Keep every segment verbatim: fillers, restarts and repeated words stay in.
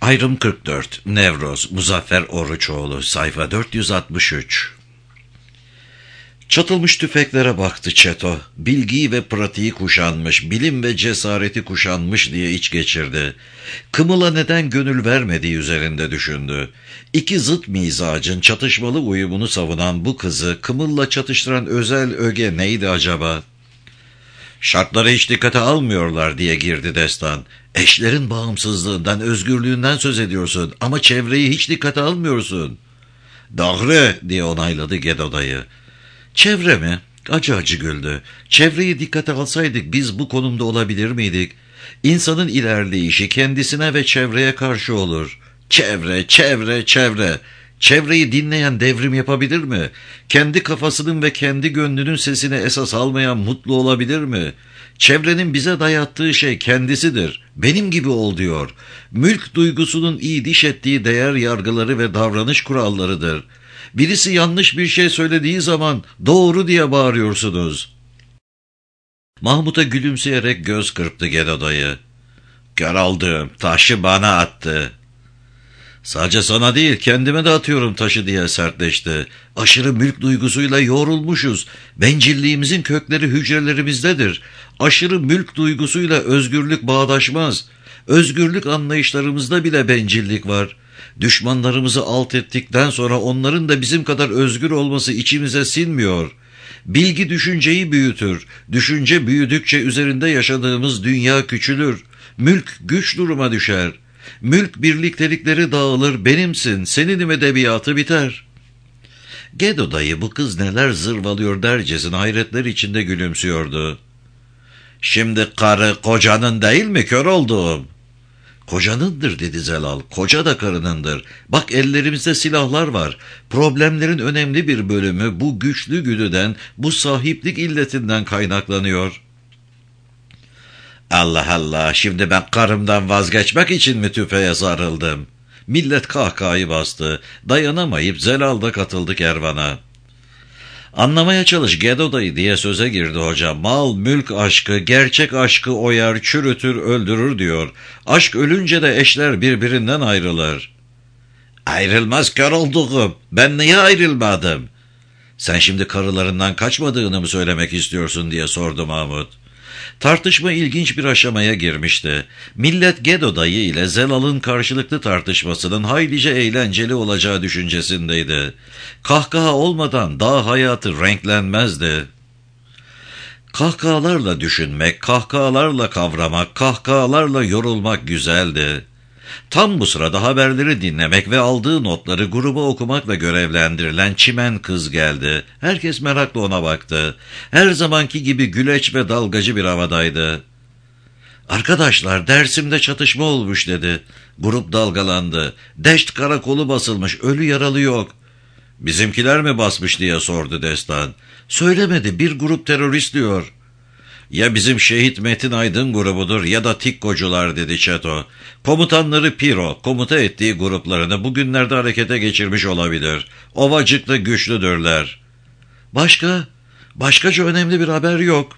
Ayrım kırk dört. Nevroz, Muzaffer Oruçoğlu, sayfa dört yüz altmış üç. Çatılmış tüfeklere baktı Çeto. Bilgiyi ve pratiği kuşanmış, bilim ve cesareti kuşanmış diye iç geçirdi. Kımıl'a neden gönül vermediği üzerinde düşündü. İki zıt mizacın çatışmalı uyumunu savunan bu kızı Kımıl'la çatıştıran özel öge neydi acaba? Şartları hiç dikkate almıyorlar diye girdi Destan. Eşlerin bağımsızlığından, özgürlüğünden söz ediyorsun ama çevreyi hiç dikkate almıyorsun. Doğru diye onayladı Gedo dayı. Çevre mi? Acı acı güldü. Çevreyi dikkate alsaydık biz bu konumda olabilir miydik? İnsanın ilerleyişi kendisine ve çevreye karşı olur. Çevre, çevre, çevre. Çevreyi dinleyen devrim yapabilir mi? Kendi kafasının ve kendi gönlünün sesini esas almayan mutlu olabilir mi? Çevrenin bize dayattığı şey kendisidir. Benim gibi ol diyor. Mülk duygusunun iyi diş ettiği değer yargıları ve davranış kurallarıdır. Birisi yanlış bir şey söylediği zaman doğru diye bağırıyorsunuz. Mahmut'a gülümseyerek göz kırptı Gedo dayı. Kör oldum, taşı bana attı. Sadece sana değil, kendime de atıyorum taşı diye sertleşti. Aşırı mülk duygusuyla yoğrulmuşuz. Bencilliğimizin kökleri hücrelerimizdedir. Aşırı mülk duygusuyla özgürlük bağdaşmaz. Özgürlük anlayışlarımızda bile bencillik var. Düşmanlarımızı alt ettikten sonra onların da bizim kadar özgür olması içimize sinmiyor. Bilgi düşünceyi büyütür. Düşünce büyüdükçe üzerinde yaşadığımız dünya küçülür. Mülk güç duruma düşer. Mülk birliktelikleri dağılır, benimsin, seninim edebiyatı biter. Gedo dayı bu kız neler zırvalıyor dercesine hayretler içinde gülümsüyordu. Şimdi karı kocanın değil mi kör olduğum? Kocanındır dedi Zelal, koca da karınındır. Bak ellerimizde silahlar var. Problemlerin önemli bir bölümü bu güçlü güdüden, bu sahiplik illetinden kaynaklanıyor. Allah Allah, şimdi ben karımdan vazgeçmek için mi tüfeğe sarıldım? Millet kahkahayı bastı. Dayanamayıp Zelal da katıldı kervana. Anlamaya çalış Gedo dayı diye söze girdi hoca. Mal, mülk aşkı, gerçek aşkı oyar, çürütür, öldürür diyor. Aşk ölünce de eşler birbirinden ayrılır. Ayrılmaz kör olduğum. Ben niye ayrılmadım? Sen şimdi karılarından kaçmadığını mı söylemek istiyorsun diye sordu Mahmut. Tartışma ilginç bir aşamaya girmişti. Millet Gedo dayı ile Zelal'ın karşılıklı tartışmasının haylice eğlenceli olacağı düşüncesindeydi. Kahkaha olmadan dağ hayatı renklenmezdi. Kahkahalarla düşünmek, kahkahalarla kavramak, kahkahalarla yorulmak güzeldi. Tam bu sırada haberleri dinlemek ve aldığı notları gruba okumakla görevlendirilen çimen kız geldi. Herkes merakla ona baktı. Her zamanki gibi güleç ve dalgacı bir havadaydı. Arkadaşlar Dersim'de çatışma olmuş dedi. Grup dalgalandı. Deşt karakolu basılmış, ölü yaralı yok. Bizimkiler mi basmış diye sordu Destan. Söylemedi, bir grup terörist diyor. Ya bizim şehit Metin Aydın grubudur ya da Tikkocular dedi Çeto. Komutanları Piro, komuta ettiği gruplarını bugünlerde harekete geçirmiş olabilir. Ovacık'ta güçlüdürler. Başka? Başkaca önemli bir haber yok.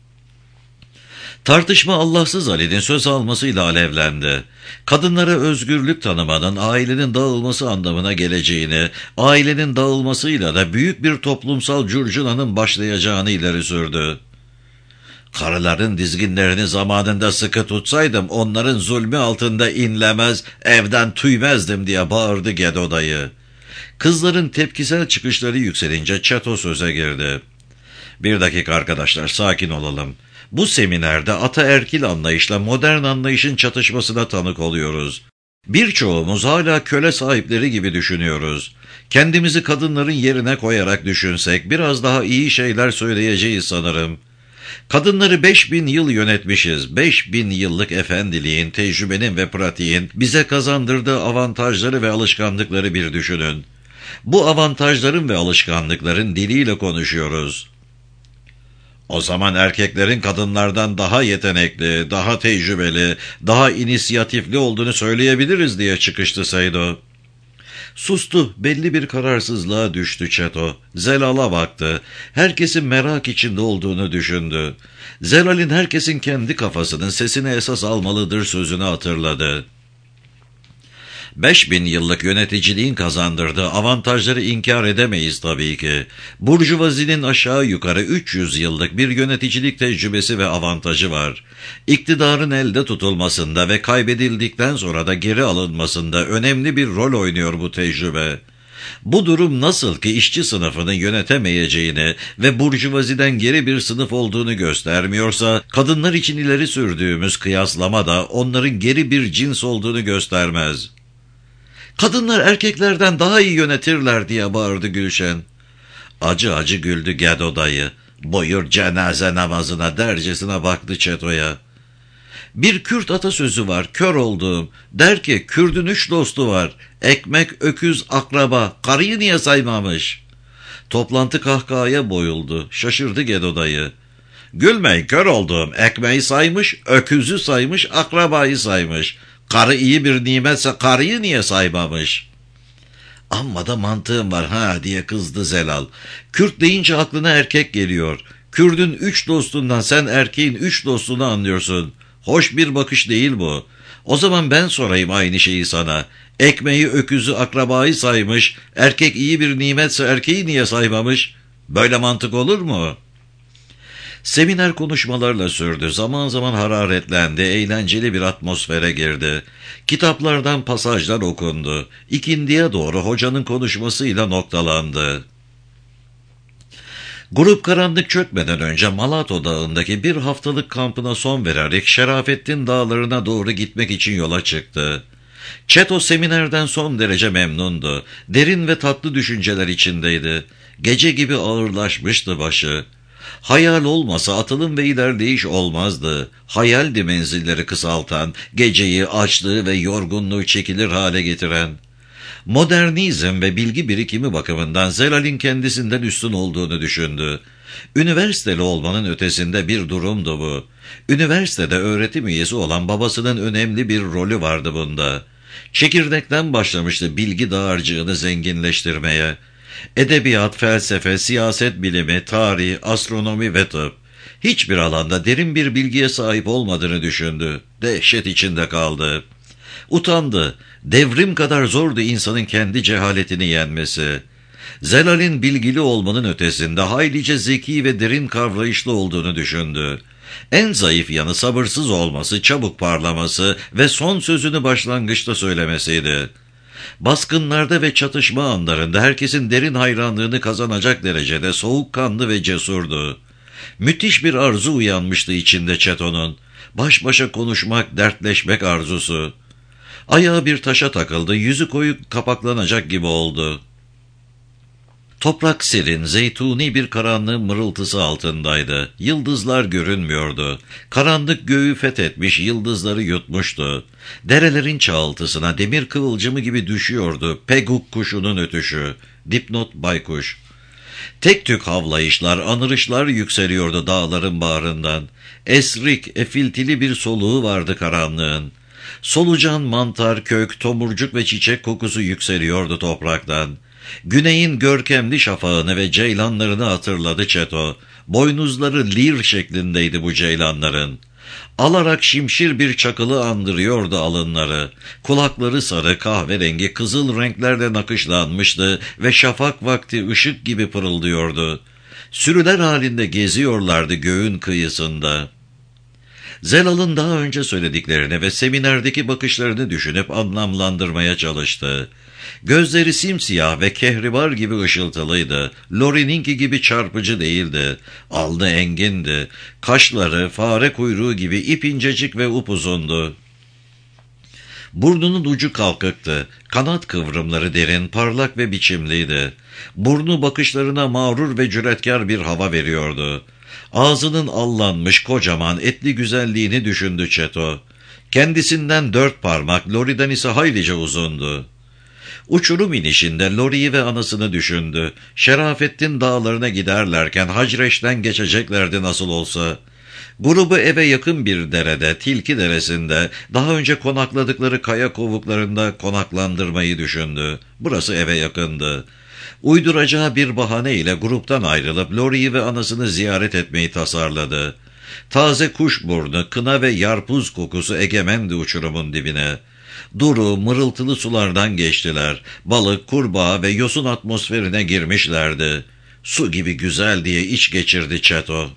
Tartışma Allahsız Ali'nin söz almasıyla alevlendi. Kadınlara özgürlük tanımanın ailenin dağılması anlamına geleceğini, ailenin dağılmasıyla da büyük bir toplumsal curcunanın başlayacağını ileri sürdü. Karıların dizginlerini zamanında sıkı tutsaydım onların zulmü altında inlemez, evden tüymezdim diye bağırdı Gedo dayı. Kızların tepkisel çıkışları yükselince Çeto söze girdi. Bir dakika arkadaşlar, sakin olalım. Bu seminerde ataerkil anlayışla modern anlayışın çatışmasına tanık oluyoruz. Birçoğumuz hala köle sahipleri gibi düşünüyoruz. Kendimizi kadınların yerine koyarak düşünsek biraz daha iyi şeyler söyleyeceğiz sanırım. Kadınları beş bin yıl yönetmişiz. Beş bin yıllık efendiliğin, tecrübenin ve pratiğin bize kazandırdığı avantajları ve alışkanlıkları bir düşünün. Bu avantajların ve alışkanlıkların diliyle konuşuyoruz. O zaman erkeklerin kadınlardan daha yetenekli, daha tecrübeli, daha inisiyatifli olduğunu söyleyebiliriz diye çıkıştı Seydo. Sustu, belli bir kararsızlığa düştü Çeto. Zelal'a baktı. Herkesin merak içinde olduğunu düşündü. Zelal'in herkesin kendi kafasının sesini esas almalıdır sözünü hatırladı. Beş bin yıllık yöneticiliğin kazandırdığı avantajları inkar edemeyiz tabii ki. Burjuvazinin aşağı yukarı üç yüz yıllık bir yöneticilik tecrübesi ve avantajı var. İktidarın elde tutulmasında ve kaybedildikten sonra da geri alınmasında önemli bir rol oynuyor bu tecrübe. Bu durum nasıl ki işçi sınıfını yönetemeyeceğini ve burjuvaziden geri bir sınıf olduğunu göstermiyorsa, kadınlar için ileri sürdüğümüz kıyaslama da onların geri bir cins olduğunu göstermez. "Kadınlar erkeklerden daha iyi yönetirler," diye bağırdı Gülşen. Acı acı güldü Gedo dayı. Buyur cenaze namazına dercesine baktı Çeto'ya. "Bir Kürt atasözü var, kör olduğum. Der ki, Kürt'ün üç dostu var. Ekmek, öküz, akraba. Karıyı niye saymamış?" Toplantı kahkahaya boyuldu. Şaşırdı Gedo dayı. "Gülmeyin, kör olduğum. Ekmeği saymış, öküzü saymış, akrabayı saymış. Karı iyi bir nimetse karıyı niye saymamış?" "Amma da mantığım var ha," diye kızdı Zelal. "Kürt deyince aklına erkek geliyor. Kürt'ün üç dostundan sen erkeğin üç dostunu anlıyorsun. Hoş bir bakış değil bu. O zaman ben sorayım aynı şeyi sana. Ekmeği, öküzü, akrabayı saymış, erkek iyi bir nimetse erkeği niye saymamış? Böyle mantık olur mu?" Seminer konuşmalarla sürdü. Zaman zaman hararetlendi, eğlenceli bir atmosfere girdi. Kitaplardan pasajlar okundu. İkindiye doğru hocanın konuşmasıyla noktalandı. Grup karanlık çökmeden önce Malato Dağı'ndaki bir haftalık kampına son vererek Şerafettin Dağları'na doğru gitmek için yola çıktı. Çeto seminerden son derece memnundu. Derin ve tatlı düşünceler içindeydi. Gece gibi ağırlaşmıştı başı. Hayal olmasa atılım ve ilerleyiş olmazdı. Hayaldi menzilleri kısaltan, geceyi, açlığı ve yorgunluğu çekilir hale getiren. Modernizm ve bilgi birikimi bakımından Zelal'in kendisinden üstün olduğunu düşündü. Üniversiteli olmanın ötesinde bir durumdu bu. Üniversitede öğretim üyesi olan babasının önemli bir rolü vardı bunda. Çekirdekten başlamıştı bilgi dağarcığını zenginleştirmeye. Edebiyat, felsefe, siyaset bilimi, tarih, astronomi ve tıp. Hiçbir alanda derin bir bilgiye sahip olmadığını düşündü. Dehşet içinde kaldı. Utandı. Devrim kadar zordu insanın kendi cehaletini yenmesi. Zelal'in bilgili olmanın ötesinde haylice zeki ve derin kavrayışlı olduğunu düşündü. En zayıf yanı sabırsız olması, çabuk parlaması ve son sözünü başlangıçta söylemesiydi. Baskınlarda ve çatışma anlarında herkesin derin hayranlığını kazanacak derecede soğukkanlı ve cesurdu. Müthiş bir arzu uyanmıştı içinde Çeto'nun. Baş başa konuşmak, dertleşmek arzusu. Ayağı bir taşa takıldı, yüzü koyu kapaklanacak gibi oldu. Toprak serin, zeytuni bir karanlığın mırıltısı altındaydı. Yıldızlar görünmüyordu. Karanlık göğü fethetmiş, yıldızları yutmuştu. Derelerin çağıltısına demir kıvılcımı gibi düşüyordu peguk kuşunun ötüşü. Dipnot baykuş. Tek tük havlayışlar, anırışlar yükseliyordu dağların bağrından. Esrik, efiltili bir soluğu vardı karanlığın. Solucan, mantar, kök, tomurcuk ve çiçek kokusu yükseliyordu topraktan. Güneyin görkemli şafağını ve ceylanlarını hatırladı Çeto. Boynuzları lir şeklindeydi bu ceylanların. Alarak şimşir bir çakılı andırıyordu alınları. Kulakları sarı, kahverengi, kızıl renklerle nakışlanmıştı ve şafak vakti ışık gibi pırıldıyordu. Sürüler halinde geziyorlardı göğün kıyısında. Zelal'ın daha önce söylediklerini ve seminerdeki bakışlarını düşünüp anlamlandırmaya çalıştı. Gözleri simsiyah ve kehribar gibi ışıltılıydı. Lori'ninki gibi çarpıcı değildi. Alnı engindi. Kaşları fare kuyruğu gibi ipinecik ve upuzundu. Burnunun ucu kalkıktı. Kanat kıvrımları derin, parlak ve biçimliydi. Burnu bakışlarına mağrur ve cüretkar bir hava veriyordu. Ağzının allanmış kocaman etli güzelliğini düşündü Çeto. Kendisinden dört parmak, Lori'den ise haylice uzundu. Uçurum inişinde Lori'yi ve anasını düşündü. Şerafettin Dağları'na giderlerken Hacreş'ten geçeceklerdi nasıl olsa. Grubu eve yakın bir derede, Tilki Deresi'nde, daha önce konakladıkları kaya kovuklarında konaklandırmayı düşündü. Burası eve yakındı. Uyduracağı bir bahane ile gruptan ayrılıp Lori'yi ve anasını ziyaret etmeyi tasarladı. Taze kuşburnu, kına ve yarpuz kokusu egemendi uçurumun dibine. Duru, mırıltılı sulardan geçtiler. Balık, kurbağa ve yosun atmosferine girmişlerdi. Su gibi güzel diye iç geçirdi Çeto.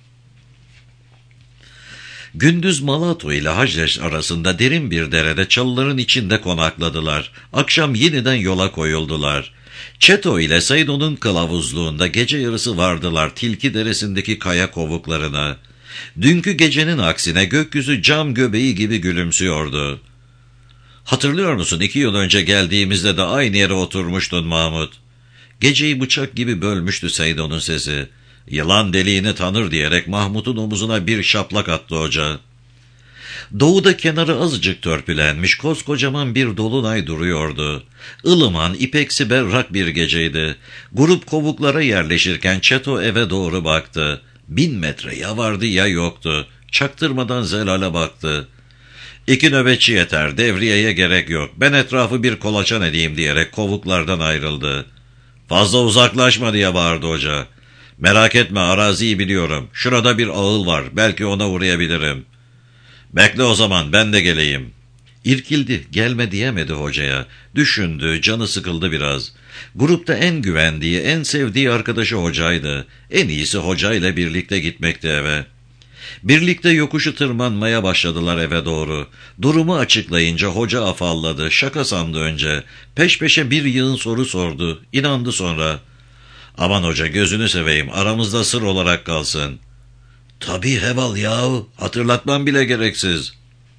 Gündüz Malato ile Hacreş arasında derin bir derede çalıların içinde konakladılar. Akşam yeniden yola koyuldular. Çeto ile Saido'nun kılavuzluğunda gece yarısı vardılar Tilki Deresi'ndeki kaya kovuklarına. Dünkü gecenin aksine gökyüzü cam göbeği gibi gülümsüyordu. "Hatırlıyor musun, iki yıl önce geldiğimizde de aynı yere oturmuştun Mahmut?" Geceyi bıçak gibi bölmüştü Saido'nun sesi. "Yılan deliğini tanır" diyerek Mahmut'un omuzuna bir şaplak attı hoca. Doğuda kenarı azıcık törpülenmiş koskocaman bir dolunay duruyordu. Ilıman, ipeksi berrak bir geceydi. Grup kovuklara yerleşirken Çeto eve doğru baktı. Bin metre ya vardı ya yoktu. Çaktırmadan Zelal'e baktı. "İki nöbetçi yeter, devriyeye gerek yok. Ben etrafı bir kolaçan edeyim" diyerek kovuklardan ayrıldı. "Fazla uzaklaşma" diye bağırdı hoca. "Merak etme, araziyi biliyorum. Şurada bir ağıl var, belki ona uğrayabilirim." "Bekle o zaman, ben de geleyim." İrkildi, gelme diyemedi hocaya. Düşündü, canı sıkıldı biraz. Grupta en güvendiği, en sevdiği arkadaşı hocaydı. En iyisi hocayla birlikte gitmekti eve. Birlikte yokuşu tırmanmaya başladılar eve doğru. Durumu açıklayınca hoca afalladı, şaka sandı önce. Peş peşe bir yığın soru sordu, inandı sonra. "Aman hoca, gözünü seveyim, aramızda sır olarak kalsın." "Tabii Heval yahu, hatırlatmam bile gereksiz."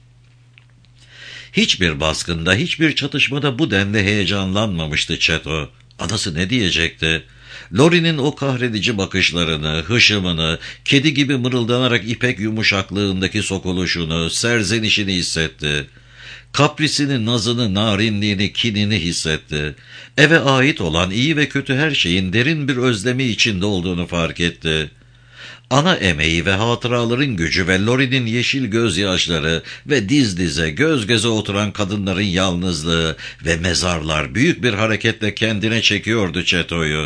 Hiçbir baskında, hiçbir çatışmada bu denli heyecanlanmamıştı Çeto. Anası ne diyecekti? Lori'nin o kahredici bakışlarını, hışımını, kedi gibi mırıldanarak ipek yumuşaklığındaki sokuluşunu, serzenişini hissetti. Kaprisini, nazını, narinliğini, kinini hissetti. Eve ait olan iyi ve kötü her şeyin derin bir özlemi içinde olduğunu fark etti. Ana emeği ve hatıraların gücü ve Lori'nin yeşil gözyaşları ve diz dize, göz göze oturan kadınların yalnızlığı ve mezarlar büyük bir hareketle kendine çekiyordu Çeto'yu.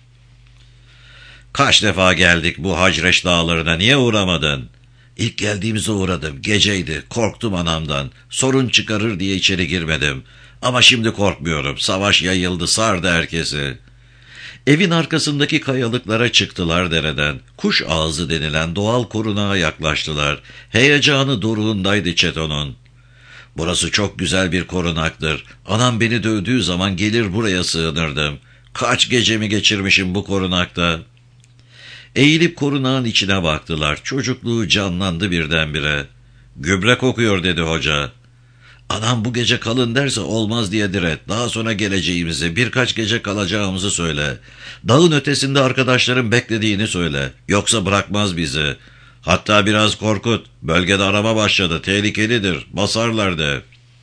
"Kaç defa geldik bu Hacreş dağlarına, niye uğramadın?" "İlk geldiğimizde uğradım, geceydi, korktum anamdan, sorun çıkarır diye içeri girmedim. Ama şimdi korkmuyorum, savaş yayıldı, sardı herkesi." Evin arkasındaki kayalıklara çıktılar dereden. Kuş ağzı denilen doğal korunağa yaklaştılar. Heyecanı doruğundaydı Çeto'nun. "Burası çok güzel bir korunaktır. Anam beni dövdüğü zaman gelir buraya sığınırdım. Kaç gecemi geçirmişim bu korunakta." Eğilip korunağın içine baktılar. Çocukluğu canlandı birdenbire. "Gübre kokuyor" dedi hoca. "Anam bu gece kalın derse olmaz" diye diret. "Daha sonra geleceğimizi, birkaç gece kalacağımızı söyle. Dağın ötesinde arkadaşların beklediğini söyle. Yoksa bırakmaz bizi. Hatta biraz korkut. Bölgede arama başladı, tehlikelidir, basarlar de."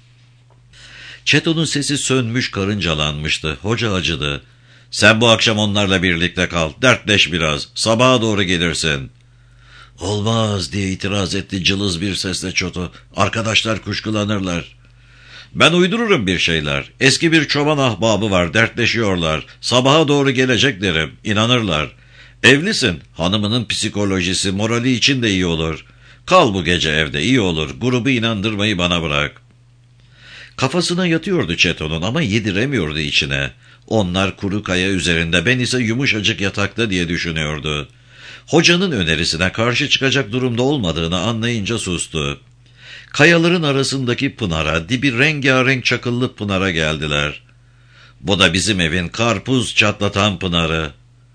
Çeto'nun sesi sönmüş, karıncalanmıştı. Hoca acıdı. "Sen bu akşam onlarla birlikte kal, dertleş biraz. Sabaha doğru gelirsin." "Olmaz" diye itiraz etti cılız bir sesle Çeto. "Arkadaşlar kuşkulanırlar." "Ben uydururum bir şeyler. Eski bir çoban ahbabı var, dertleşiyorlar. Sabaha doğru gelecek derim, inanırlar. Evlisin, hanımının psikolojisi, morali için de iyi olur. Kal bu gece evde, iyi olur. Grubu inandırmayı bana bırak." Kafasına yatıyordu Çeto'nun ama yediremiyordu içine. Onlar kuru kaya üzerinde, ben ise yumuşacık yatakta diye düşünüyordu. Hocanın önerisine karşı çıkacak durumda olmadığını anlayınca sustu. Kayaların arasındaki pınara, dibi rengarenk çakıllı pınara geldiler. "Bu da bizim evin karpuz çatlatan pınarı."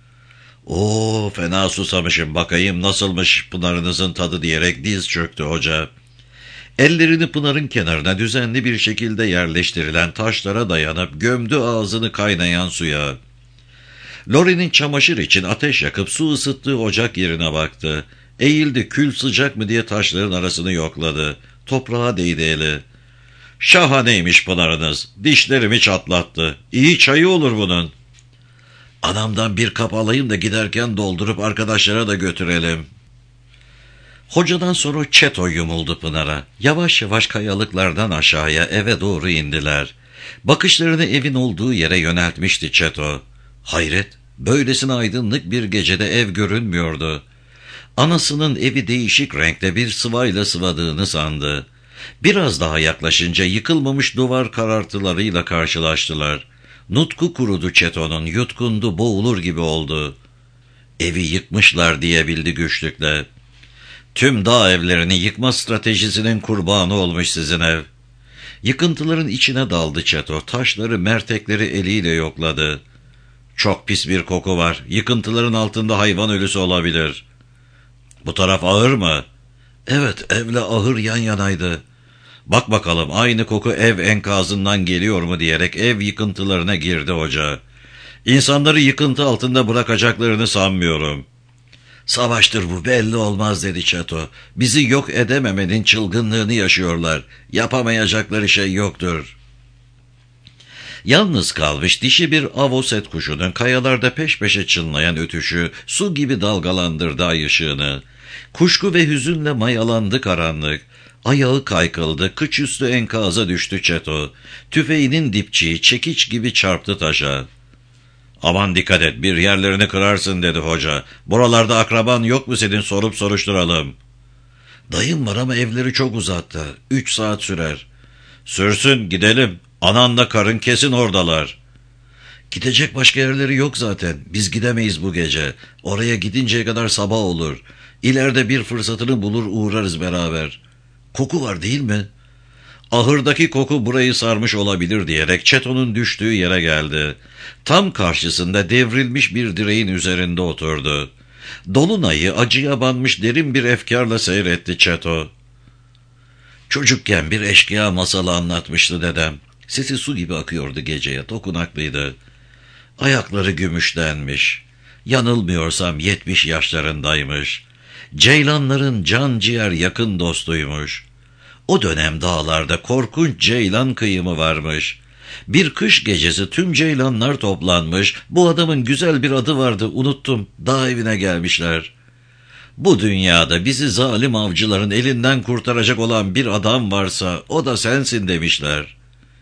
"Oo, fena susamışım, bakayım nasılmış pınarınızın tadı" diyerek diz çöktü hoca. Ellerini pınarın kenarına düzenli bir şekilde yerleştirilen taşlara dayanıp gömdü ağzını kaynayan suya. Lori'nin çamaşır için ateş yakıp su ısıttığı ocak yerine baktı. Eğildi, kül sıcak mı diye taşların arasını yokladı. Toprağa değdi eli. "Şahaneymiş pınarınız, dişlerimi çatlattı. İyi çayı olur bunun." "Anamdan bir kap alayım da giderken doldurup arkadaşlara da götürelim." Hocadan sonra Çeto yumuldu pınara. Yavaş yavaş kayalıklardan aşağıya eve doğru indiler. Bakışlarını evin olduğu yere yöneltmişti Çeto. Hayret, böylesine aydınlık bir gecede ev görünmüyordu. Anasının evi değişik renkte bir sıvayla sıvadığını sandı. Biraz daha yaklaşınca yıkılmamış duvar karartılarıyla karşılaştılar. Nutku kurudu Çeto'nun, yutkundu, boğulur gibi oldu. Evi yıkmışlar diyebildi güçlükle. Tüm dağ evlerini yıkma stratejisinin kurbanı olmuş sizin ev. Yıkıntıların içine daldı Çeto, taşları mertekleri eliyle yokladı. Çok pis bir koku var, yıkıntıların altında hayvan ölüsü olabilir. Bu taraf ahır mı? Evet, evle ahır yan yanaydı. Bak bakalım aynı koku ev enkazından geliyor mu diyerek ev yıkıntılarına girdi hoca. İnsanları yıkıntı altında bırakacaklarını sanmıyorum. Savaştır bu, belli olmaz dedi Çeto. Bizi yok edememenin çılgınlığını yaşıyorlar. Yapamayacakları şey yoktur. Yalnız kalmış dişi bir avoset kuşunun kayalarda peş peşe çınlayan ötüşü su gibi dalgalandırdı ay ışığını. Kuşku ve hüzünle mayalandı karanlık. Ayağı kaykıldı, kıç üstü enkaza düştü Çeto. Tüfeğinin dipçiği çekiç gibi çarptı taşa. Aman dikkat et, bir yerlerini kırarsın dedi hoca. Buralarda akraban yok mu senin, sorup soruşturalım. Dayım var ama evleri çok uzakta. Üç saat sürer. Sürsün, gidelim. Ananla karın kesin oradalar. Gidecek başka yerleri yok zaten. Biz gidemeyiz bu gece. Oraya gidinceye kadar sabah olur. İleride bir fırsatını bulur uğrarız beraber. Koku var değil mi? Ahırdaki koku burayı sarmış olabilir diyerek Çeto'nun düştüğü yere geldi. Tam karşısında devrilmiş bir direğin üzerinde oturdu. Dolunay'ı acıya banmış derin bir efkarla seyretti Çeto. Çocukken bir eşkıya masalı anlatmıştı dedem. Sesi su gibi akıyordu geceye, dokunaklıydı. Ayakları gümüşlenmiş. Yanılmıyorsam yetmiş yaşlarındaymış. Ceylanların can ciğer yakın dostuymuş. O dönem dağlarda korkunç ceylan kıyımı varmış. Bir kış gecesi tüm ceylanlar toplanmış. Bu adamın güzel bir adı vardı, unuttum. Dağ evine gelmişler. Bu dünyada bizi zalim avcıların elinden kurtaracak olan bir adam varsa o da sensin demişler.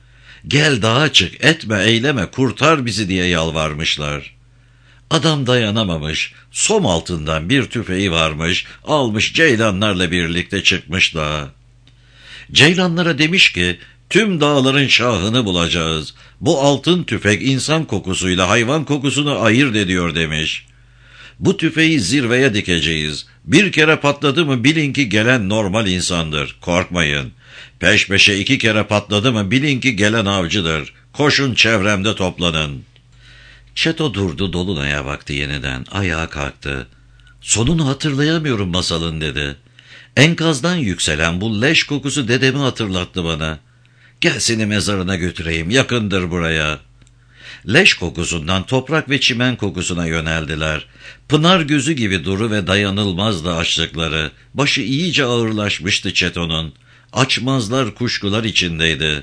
Gel dağa çık, etme eyleme, kurtar bizi diye yalvarmışlar. Adam dayanamamış, som altından bir tüfeği varmış, almış ceylanlarla birlikte çıkmış dağa. Ceylanlara demiş ki, tüm dağların şahını bulacağız. Bu altın tüfek insan kokusuyla hayvan kokusunu ayırt ediyor demiş. Bu tüfeği zirveye dikeceğiz. Bir kere patladı mı bilin ki gelen normal insandır. Korkmayın. Peş peşe iki kere patladı mı bilin ki gelen avcıdır. Koşun çevremde toplanın. Çeto durdu, Dolunay'a baktı yeniden. Ayağa kalktı. Sonunu hatırlayamıyorum masalın dedi. Enkazdan yükselen bu leş kokusu dedemi hatırlattı bana. Gel seni mezarına götüreyim, yakındır buraya. Leş kokusundan toprak ve çimen kokusuna yöneldiler. Pınar gözü gibi duru ve dayanılmazdı açlıkları. Başı iyice ağırlaşmıştı Çeto'nun. Açmazlar kuşkular içindeydi.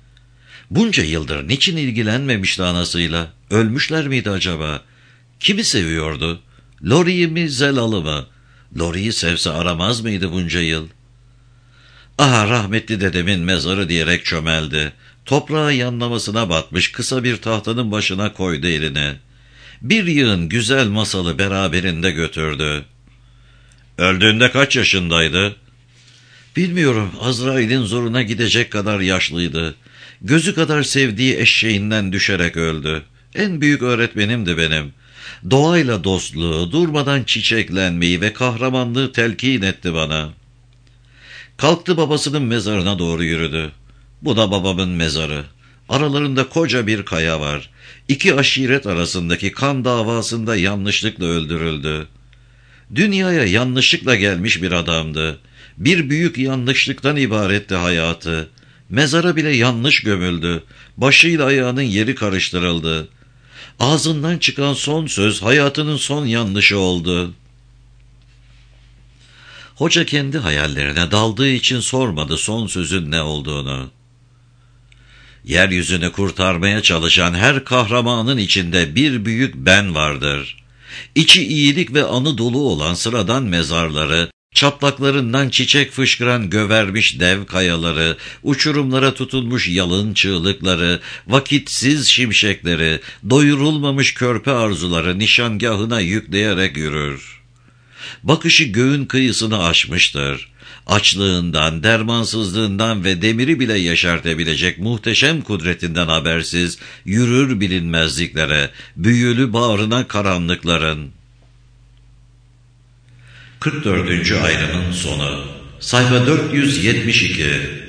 Bunca yıldır niçin ilgilenmemişti anasıyla? Ölmüşler miydi acaba? Kimi seviyordu? Lori'yi mi, Zelal'ı mı? Lori'yi sevse aramaz mıydı bunca yıl? Aha, rahmetli dedemin mezarı diyerek çömeldi. Toprağa yanlamasına batmış kısa bir tahtanın başına koydu elini. Bir yığın güzel masalı beraberinde götürdü. Öldüğünde kaç yaşındaydı? Bilmiyorum, Azrail'in zoruna gidecek kadar yaşlıydı. Gözü kadar sevdiği eşeğinden düşerek öldü. En büyük öğretmenimdi benim. Doğayla dostluğu, durmadan çiçeklenmeyi ve kahramanlığı telkin etti bana. Kalktı, babasının mezarına doğru yürüdü. Bu da babamın mezarı. Aralarında koca bir kaya var. İki aşiret arasındaki kan davasında yanlışlıkla öldürüldü. Dünyaya yanlışlıkla gelmiş bir adamdı. Bir büyük yanlışlıktan ibaretti hayatı. Mezara bile yanlış gömüldü. Başıyla ayağının yeri karıştırıldı. Ağzından çıkan son söz hayatının son yanlışı oldu. Hoca kendi hayallerine daldığı için sormadı son sözün ne olduğunu. Yeryüzünü kurtarmaya çalışan her kahramanın içinde bir büyük ben vardır. İçi iyilik ve anı dolu olan sıradan mezarları, çatlaklarından çiçek fışkıran gövermiş dev kayaları, uçurumlara tutulmuş yalın çığlıkları, vakitsiz şimşekleri, doyurulmamış körpe arzuları nişangahına yükleyerek yürür. Bakışı göğün kıyısını aşmıştır. açlığından, dermansızlığından ve demiri bile yaşartabilecek muhteşem kudretinden habersiz, yürür bilinmezliklere, büyülü bağrına karanlıkların. kırk dördüncü ayrımın sonu. Sayfa dört yüz yetmiş iki.